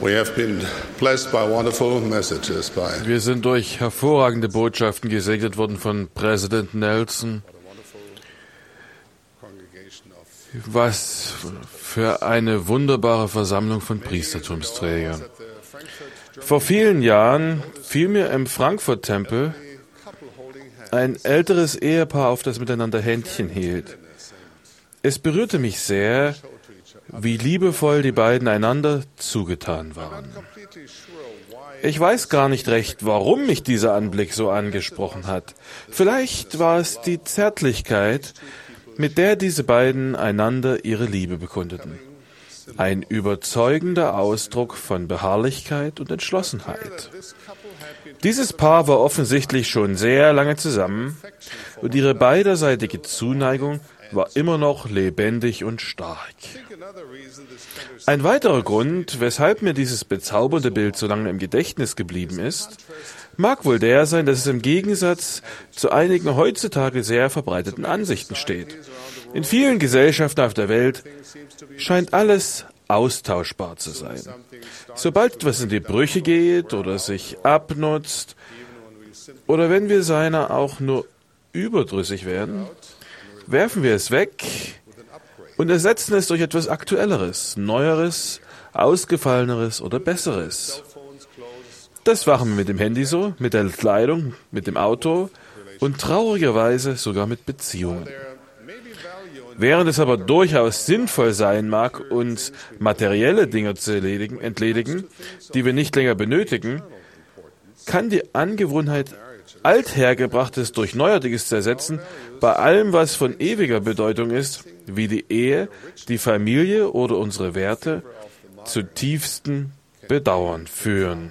Wir sind durch hervorragende Botschaften gesegnet worden von Präsident Nelson. Was für eine wunderbare Versammlung von Priestertumsträgern. Vor vielen Jahren fiel mir im Frankfurt-Tempel ein älteres Ehepaar auf, das miteinander Händchen hielt. Es berührte mich sehr, wie liebevoll die beiden einander zugetan waren. Ich weiß gar nicht recht, warum mich dieser Anblick so angesprochen hat. Vielleicht war es die Zärtlichkeit, mit der diese beiden einander ihre Liebe bekundeten. Ein überzeugender Ausdruck von Beharrlichkeit und Entschlossenheit. Dieses Paar war offensichtlich schon sehr lange zusammen und ihre beiderseitige Zuneigung war immer noch lebendig und stark. Ein weiterer Grund, weshalb mir dieses bezaubernde Bild so lange im Gedächtnis geblieben ist, mag wohl der sein, dass es im Gegensatz zu einigen heutzutage sehr verbreiteten Ansichten steht. In vielen Gesellschaften auf der Welt scheint alles austauschbar zu sein. Sobald etwas in die Brüche geht oder sich abnutzt oder wenn wir seiner auch nur überdrüssig werden, werfen wir es weg und ersetzen es durch etwas Aktuelleres, Neueres, Ausgefalleneres oder Besseres. Das machen wir mit dem Handy so, mit der Kleidung, mit dem Auto und traurigerweise sogar mit Beziehungen. Während es aber durchaus sinnvoll sein mag, uns materielle Dinge zu entledigen, die wir nicht länger benötigen, kann die Angewohnheit, Althergebrachtes durch Neuartiges zu ersetzen, bei allem, was von ewiger Bedeutung ist, wie die Ehe, die Familie oder unsere Werte, zu tiefstem Bedauern führen.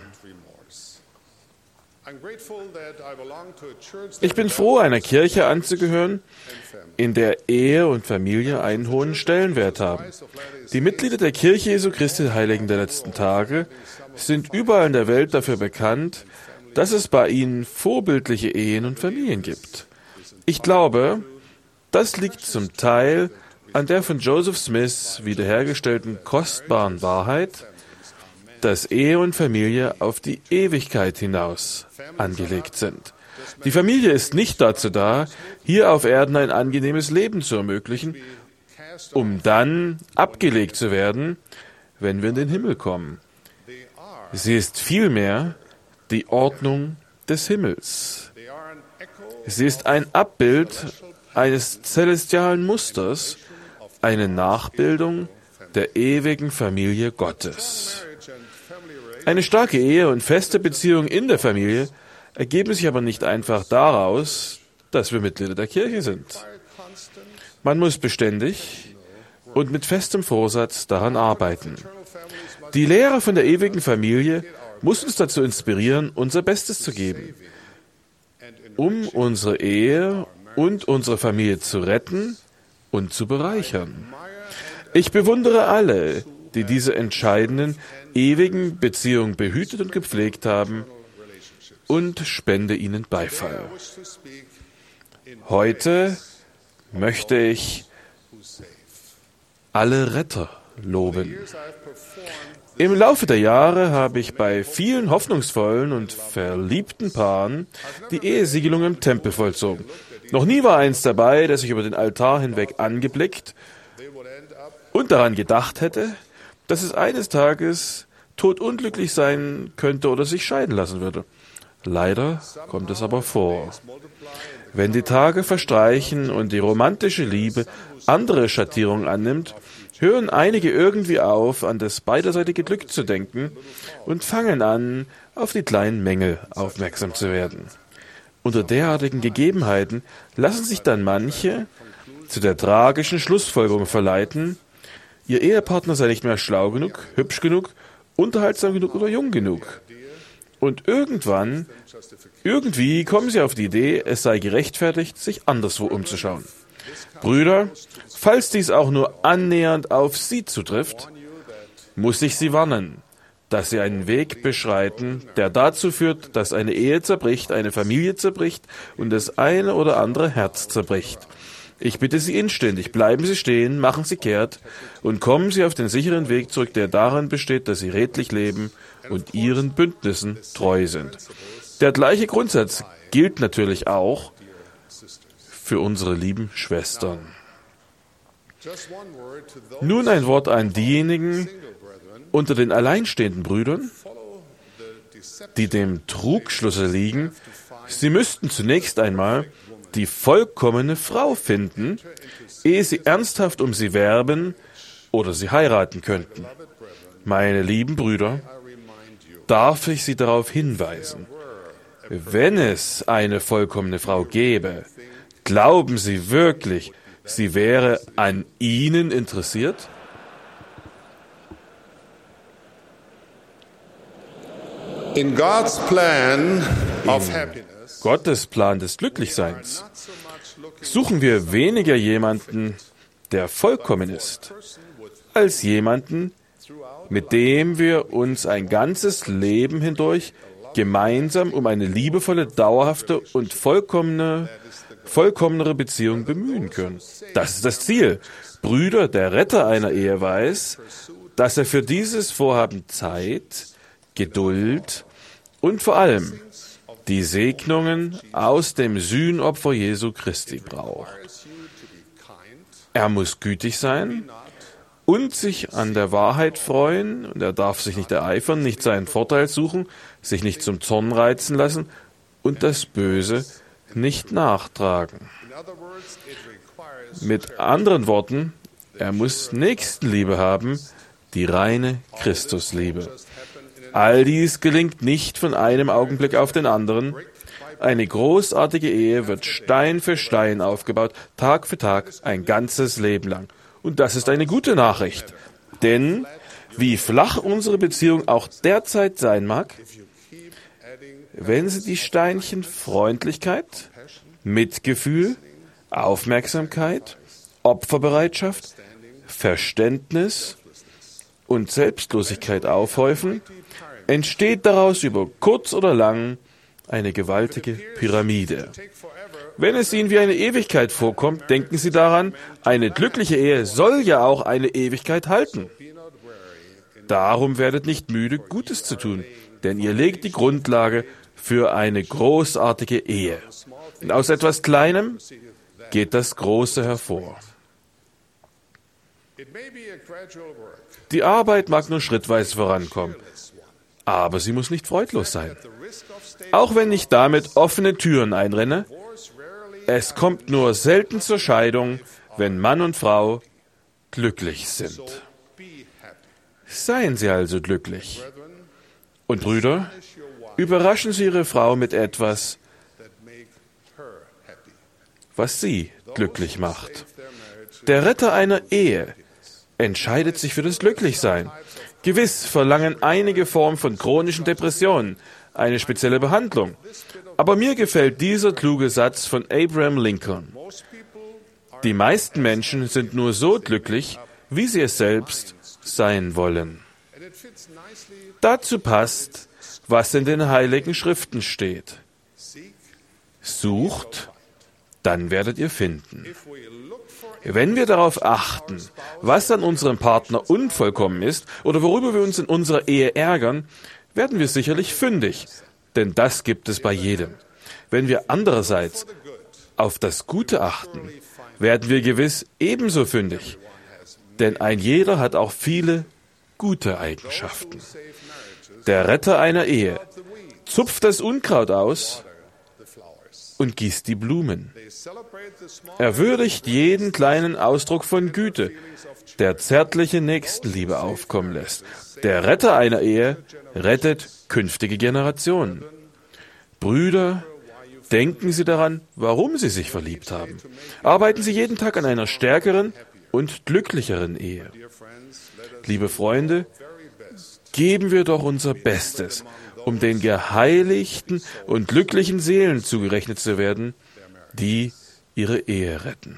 Ich bin froh, einer Kirche anzugehören, in der Ehe und Familie einen hohen Stellenwert haben. Die Mitglieder der Kirche Jesu Christi Heiligen der letzten Tage sind überall in der Welt dafür bekannt, dass es bei ihnen vorbildliche Ehen und Familien gibt. Ich glaube, das liegt zum Teil an der von Joseph Smith wiederhergestellten kostbaren Wahrheit, dass Ehe und Familie auf die Ewigkeit hinaus angelegt sind. Die Familie ist nicht dazu da, hier auf Erden ein angenehmes Leben zu ermöglichen, um dann abgelegt zu werden, wenn wir in den Himmel kommen. Sie ist vielmehr die Ordnung des Himmels. Sie ist ein Abbild eines celestialen Musters, eine Nachbildung der ewigen Familie Gottes. Eine starke Ehe und feste Beziehung in der Familie ergeben sich aber nicht einfach daraus, dass wir Mitglieder der Kirche sind. Man muss beständig und mit festem Vorsatz daran arbeiten. Die Lehre von der ewigen Familie muss uns dazu inspirieren, unser Bestes zu geben, um unsere Ehe und unsere Familie zu retten und zu bereichern. Ich bewundere alle, die diese entscheidenden, ewigen Beziehungen behütet und gepflegt haben, und spende ihnen Beifall. Heute möchte ich alle Retter loben. Im Laufe der Jahre habe ich bei vielen hoffnungsvollen und verliebten Paaren die Ehesiegelung im Tempel vollzogen. Noch nie war eins dabei, das ich über den Altar hinweg angeblickt und daran gedacht hätte, dass es eines Tages todunglücklich sein könnte oder sich scheiden lassen würde. Leider kommt es aber vor. Wenn die Tage verstreichen und die romantische Liebe andere Schattierungen annimmt, hören einige irgendwie auf, an das beiderseitige Glück zu denken und fangen an, auf die kleinen Mängel aufmerksam zu werden. Unter derartigen Gegebenheiten lassen sich dann manche zu der tragischen Schlussfolgerung verleiten, ihr Ehepartner sei nicht mehr schlau genug, hübsch genug, unterhaltsam genug oder jung genug. Und irgendwie kommen sie auf die Idee, es sei gerechtfertigt, sich anderswo umzuschauen. Brüder, falls dies auch nur annähernd auf Sie zutrifft, muss ich Sie warnen, dass Sie einen Weg beschreiten, der dazu führt, dass eine Ehe zerbricht, eine Familie zerbricht und das eine oder andere Herz zerbricht. Ich bitte Sie inständig, bleiben Sie stehen, machen Sie kehrt und kommen Sie auf den sicheren Weg zurück, der darin besteht, dass Sie redlich leben und Ihren Bündnissen treu sind. Der gleiche Grundsatz gilt natürlich auch für unsere lieben Schwestern. Nun ein Wort an diejenigen unter den alleinstehenden Brüdern, die dem Trugschlusse liegen, sie müssten zunächst einmal die vollkommene Frau finden, ehe sie ernsthaft um sie werben oder sie heiraten könnten. Meine lieben Brüder, darf ich Sie darauf hinweisen, wenn es eine vollkommene Frau gäbe, glauben Sie wirklich, sie wäre an Ihnen interessiert? In God's plan of happiness, Gottes Plan des Glücklichseins suchen wir weniger jemanden, der vollkommen ist, als jemanden, mit dem wir uns ein ganzes Leben hindurch gemeinsam um eine liebevolle, dauerhafte und vollkommenere Beziehung bemühen können. Das ist das Ziel. Brüder, der Retter einer Ehe weiß, dass er für dieses Vorhaben Zeit, Geduld und vor allem die Segnungen aus dem Sühnopfer Jesu Christi braucht. Er muss gütig sein und sich an der Wahrheit freuen, und er darf sich nicht ereifern, nicht seinen Vorteil suchen, sich nicht zum Zorn reizen lassen und das Böse nicht nachtragen. Mit anderen Worten, er muss Nächstenliebe haben, die reine Christusliebe. All dies gelingt nicht von einem Augenblick auf den anderen. Eine großartige Ehe wird Stein für Stein aufgebaut, Tag für Tag, ein ganzes Leben lang. Und das ist eine gute Nachricht. Denn wie flach unsere Beziehung auch derzeit sein mag, wenn Sie die Steinchen Freundlichkeit, Mitgefühl, Aufmerksamkeit, Opferbereitschaft, Verständnis und Selbstlosigkeit aufhäufen, entsteht daraus über kurz oder lang eine gewaltige Pyramide. Wenn es Ihnen wie eine Ewigkeit vorkommt, denken Sie daran, eine glückliche Ehe soll ja auch eine Ewigkeit halten. Darum werdet nicht müde, Gutes zu tun, denn ihr legt die Grundlage für eine großartige Ehe. Und aus etwas Kleinem geht das Große hervor. Die Arbeit mag nur schrittweise vorankommen, aber sie muss nicht freudlos sein. Auch wenn ich damit offene Türen einrenne, es kommt nur selten zur Scheidung, wenn Mann und Frau glücklich sind. Seien Sie also glücklich. Und Brüder, überraschen Sie Ihre Frau mit etwas, was sie glücklich macht. Der Retter einer Ehe entscheidet sich für das Glücklichsein. Gewiss verlangen einige Formen von chronischen Depressionen eine spezielle Behandlung. Aber mir gefällt dieser kluge Satz von Abraham Lincoln. Die meisten Menschen sind nur so glücklich, wie sie es selbst sein wollen. Dazu passt, was in den Heiligen Schriften steht. Sucht, dann werdet ihr finden. Wenn wir darauf achten, was an unserem Partner unvollkommen ist oder worüber wir uns in unserer Ehe ärgern, werden wir sicherlich fündig, denn das gibt es bei jedem. Wenn wir andererseits auf das Gute achten, werden wir gewiss ebenso fündig, denn ein jeder hat auch viele gute Eigenschaften. Der Retter einer Ehe zupft das Unkraut aus und gießt die Blumen. Er würdigt jeden kleinen Ausdruck von Güte, der zärtliche Nächstenliebe aufkommen lässt. Der Retter einer Ehe rettet künftige Generationen. Brüder, denken Sie daran, warum Sie sich verliebt haben. Arbeiten Sie jeden Tag an einer stärkeren und glücklicheren Ehe. Liebe Freunde, geben wir doch unser Bestes, um den geheiligten und glücklichen Seelen zugerechnet zu werden, die ihre Ehe retten.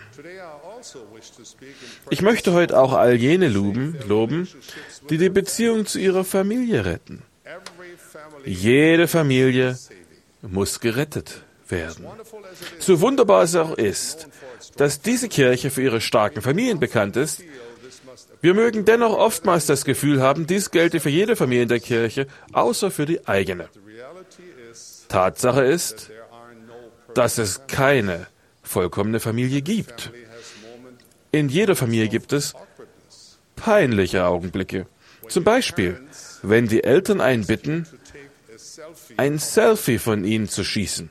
Ich möchte heute auch all jene loben, die die Beziehung zu ihrer Familie retten. Jede Familie muss gerettet werden. So wunderbar es auch ist, dass diese Kirche für ihre starken Familien bekannt ist, wir mögen dennoch oftmals das Gefühl haben, dies gelte für jede Familie in der Kirche, außer für die eigene. Tatsache ist, dass es keine vollkommene Familie gibt. In jeder Familie gibt es peinliche Augenblicke. Zum Beispiel, wenn die Eltern einen bitten, ein Selfie von ihnen zu schießen.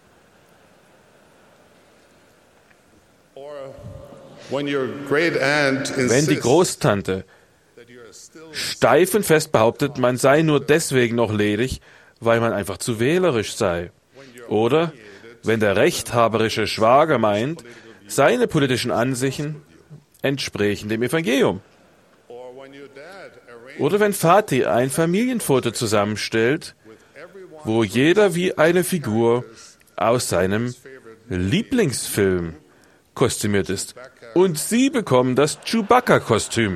Wenn die Großtante steif und fest behauptet, man sei nur deswegen noch ledig, weil man einfach zu wählerisch sei. Oder wenn der rechthaberische Schwager meint, seine politischen Ansichten entsprechen dem Evangelium. Oder wenn Vati ein Familienfoto zusammenstellt, wo jeder wie eine Figur aus seinem Lieblingsfilm kostümiert ist. Und sie bekommen das Chewbacca-Kostüm.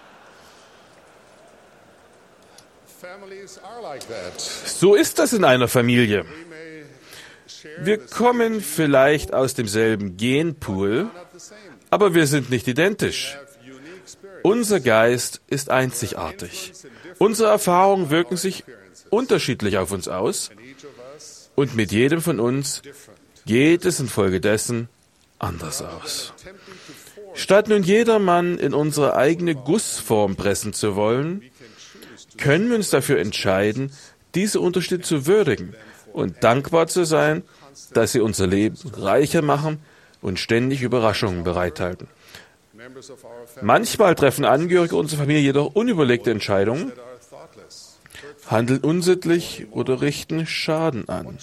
So ist das in einer Familie. Wir kommen vielleicht aus demselben Genpool, aber wir sind nicht identisch. Unser Geist ist einzigartig. Unsere Erfahrungen wirken sich unterschiedlich auf uns aus und mit jedem von uns geht es infolgedessen anders aus. Statt nun jedermann in unsere eigene Gussform pressen zu wollen, können wir uns dafür entscheiden, diese Unterschiede zu würdigen und dankbar zu sein, dass sie unser Leben reicher machen und ständig Überraschungen bereithalten. Manchmal treffen Angehörige unserer Familie jedoch unüberlegte Entscheidungen, handeln unsittlich oder richten Schaden an.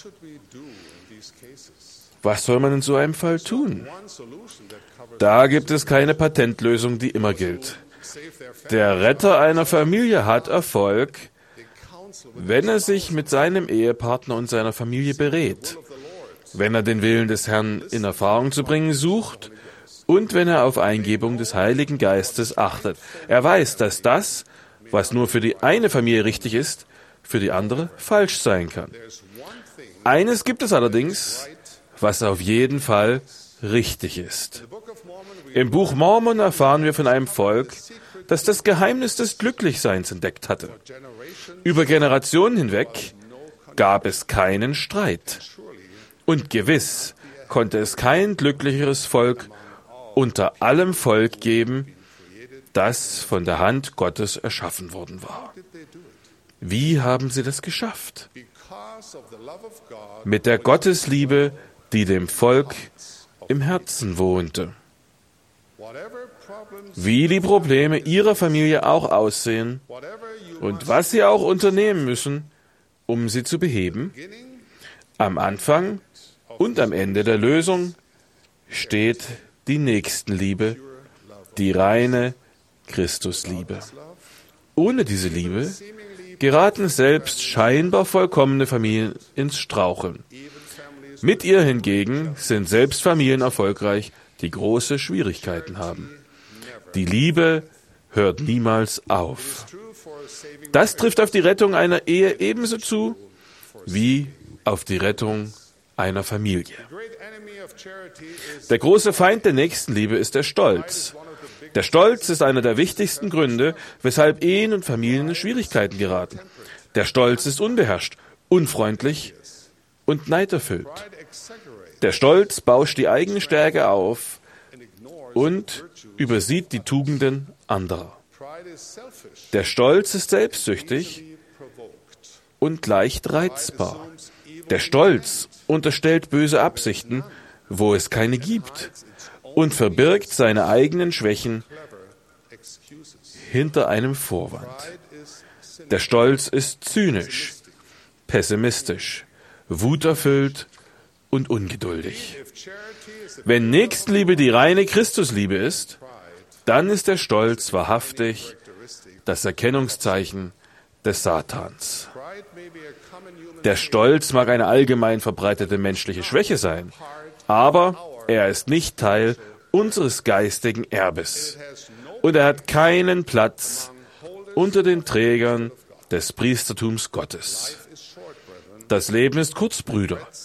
Was soll man in so einem Fall tun? Da gibt es keine Patentlösung, die immer gilt. Der Retter einer Familie hat Erfolg, wenn er sich mit seinem Ehepartner und seiner Familie berät, wenn er den Willen des Herrn in Erfahrung zu bringen sucht und wenn er auf Eingebung des Heiligen Geistes achtet. Er weiß, dass das, was nur für die eine Familie richtig ist, für die andere falsch sein kann. Eines gibt es allerdings, was auf jeden Fall richtig ist. Im Buch Mormon erfahren wir von einem Volk, das das Geheimnis des Glücklichseins entdeckt hatte. Über Generationen hinweg gab es keinen Streit. Und gewiss konnte es kein glücklicheres Volk unter allem Volk geben, das von der Hand Gottes erschaffen worden war. Wie haben sie das geschafft? Mit der Gottesliebe, die dem Volk im Herzen wohnte. Wie die Probleme ihrer Familie auch aussehen und was sie auch unternehmen müssen, um sie zu beheben, am Anfang und am Ende der Lösung steht die Nächstenliebe, die reine Christusliebe. Ohne diese Liebe geraten selbst scheinbar vollkommene Familien ins Straucheln. Mit ihr hingegen sind selbst Familien erfolgreich, die große Schwierigkeiten haben. Die Liebe hört niemals auf. Das trifft auf die Rettung einer Ehe ebenso zu, wie auf die Rettung einer Familie. Der große Feind der Nächstenliebe ist der Stolz. Der Stolz ist einer der wichtigsten Gründe, weshalb Ehen und Familien in Schwierigkeiten geraten. Der Stolz ist unbeherrscht, unfreundlich und neiderfüllt. Der Stolz bauscht die eigene Stärke auf und übersieht die Tugenden anderer. Der Stolz ist selbstsüchtig und leicht reizbar. Der Stolz unterstellt böse Absichten, wo es keine gibt, und verbirgt seine eigenen Schwächen hinter einem Vorwand. Der Stolz ist zynisch, pessimistisch, wuterfüllt und ungeduldig. Wenn Nächstenliebe die reine Christusliebe ist, dann ist der Stolz wahrhaftig das Erkennungszeichen des Satans. Der Stolz mag eine allgemein verbreitete menschliche Schwäche sein, aber er ist nicht Teil unseres geistigen Erbes. Und er hat keinen Platz unter den Trägern des Priestertums Gottes. Das Leben ist kurz, Brüder.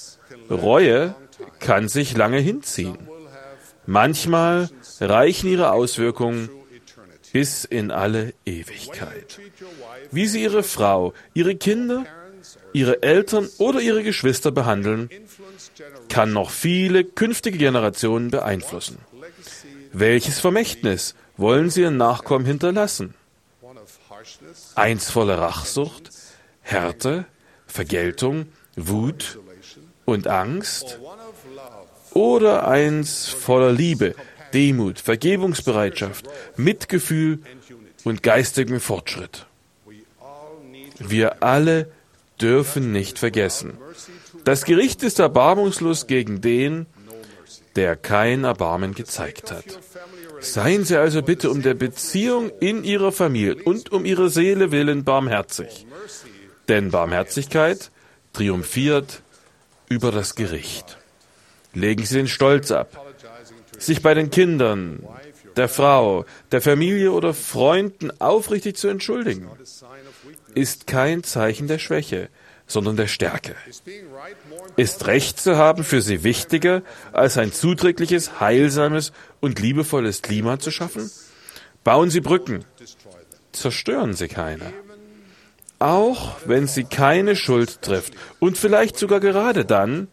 Reue kann sich lange hinziehen. Manchmal reichen ihre Auswirkungen bis in alle Ewigkeit. Wie Sie Ihre Frau, Ihre Kinder, Ihre Eltern oder Ihre Geschwister behandeln, kann noch viele künftige Generationen beeinflussen. Welches Vermächtnis wollen Sie Ihren Nachkommen hinterlassen? Eins voller Rachsucht, Härte, Vergeltung, Wut und Angst? Oder eins voller Liebe, Demut, Vergebungsbereitschaft, Mitgefühl und geistigem Fortschritt? Wir alle dürfen nicht vergessen: Das Gericht ist erbarmungslos gegen den, der kein Erbarmen gezeigt hat. Seien Sie also bitte um der Beziehung in Ihrer Familie und um Ihrer Seele willen barmherzig. Denn Barmherzigkeit triumphiert über das Gericht. Legen Sie den Stolz ab. Sich bei den Kindern, der Frau, der Familie oder Freunden aufrichtig zu entschuldigen, ist kein Zeichen der Schwäche, sondern der Stärke. Ist Recht zu haben für Sie wichtiger, als ein zuträgliches, heilsames und liebevolles Klima zu schaffen? Bauen Sie Brücken, zerstören Sie keine. Auch wenn Sie keine Schuld trifft und vielleicht sogar gerade dann,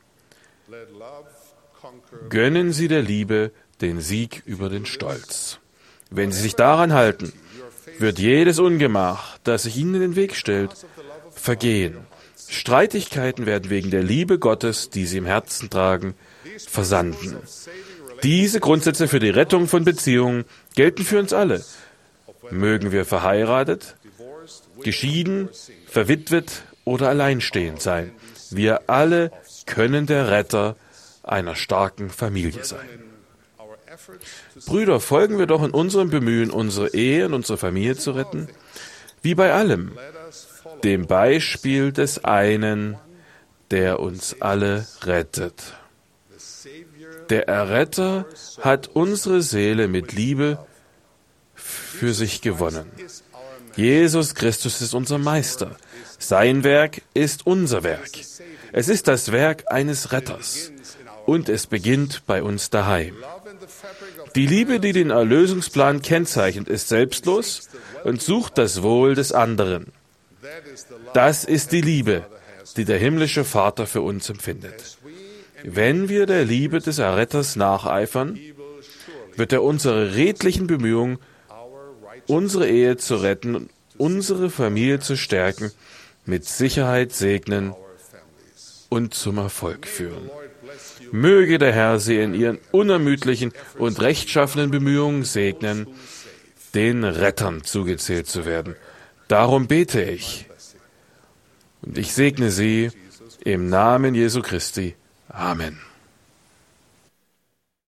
gönnen Sie der Liebe den Sieg über den Stolz. Wenn Sie sich daran halten, wird jedes Ungemach, das sich Ihnen in den Weg stellt, vergehen. Streitigkeiten werden wegen der Liebe Gottes, die Sie im Herzen tragen, versanden. Diese Grundsätze für die Rettung von Beziehungen gelten für uns alle. Mögen wir verheiratet, geschieden, verwitwet oder alleinstehend sein. Wir alle können der Retter einer starken Familie sein. Brüder, folgen wir doch in unserem Bemühen, unsere Ehe und unsere Familie zu retten, wie bei allem, dem Beispiel des einen, der uns alle rettet. Der Erretter hat unsere Seele mit Liebe für sich gewonnen. Jesus Christus ist unser Meister. Sein Werk ist unser Werk. Es ist das Werk eines Retters. Und es beginnt bei uns daheim. Die Liebe, die den Erlösungsplan kennzeichnet, ist selbstlos und sucht das Wohl des anderen. Das ist die Liebe, die der himmlische Vater für uns empfindet. Wenn wir der Liebe des Erretters nacheifern, wird er unsere redlichen Bemühungen, unsere Ehe zu retten und unsere Familie zu stärken, mit Sicherheit segnen und zum Erfolg führen. Möge der Herr Sie in Ihren unermüdlichen und rechtschaffenen Bemühungen segnen, den Rettern zugezählt zu werden. Darum bete ich. Und ich segne Sie im Namen Jesu Christi. Amen.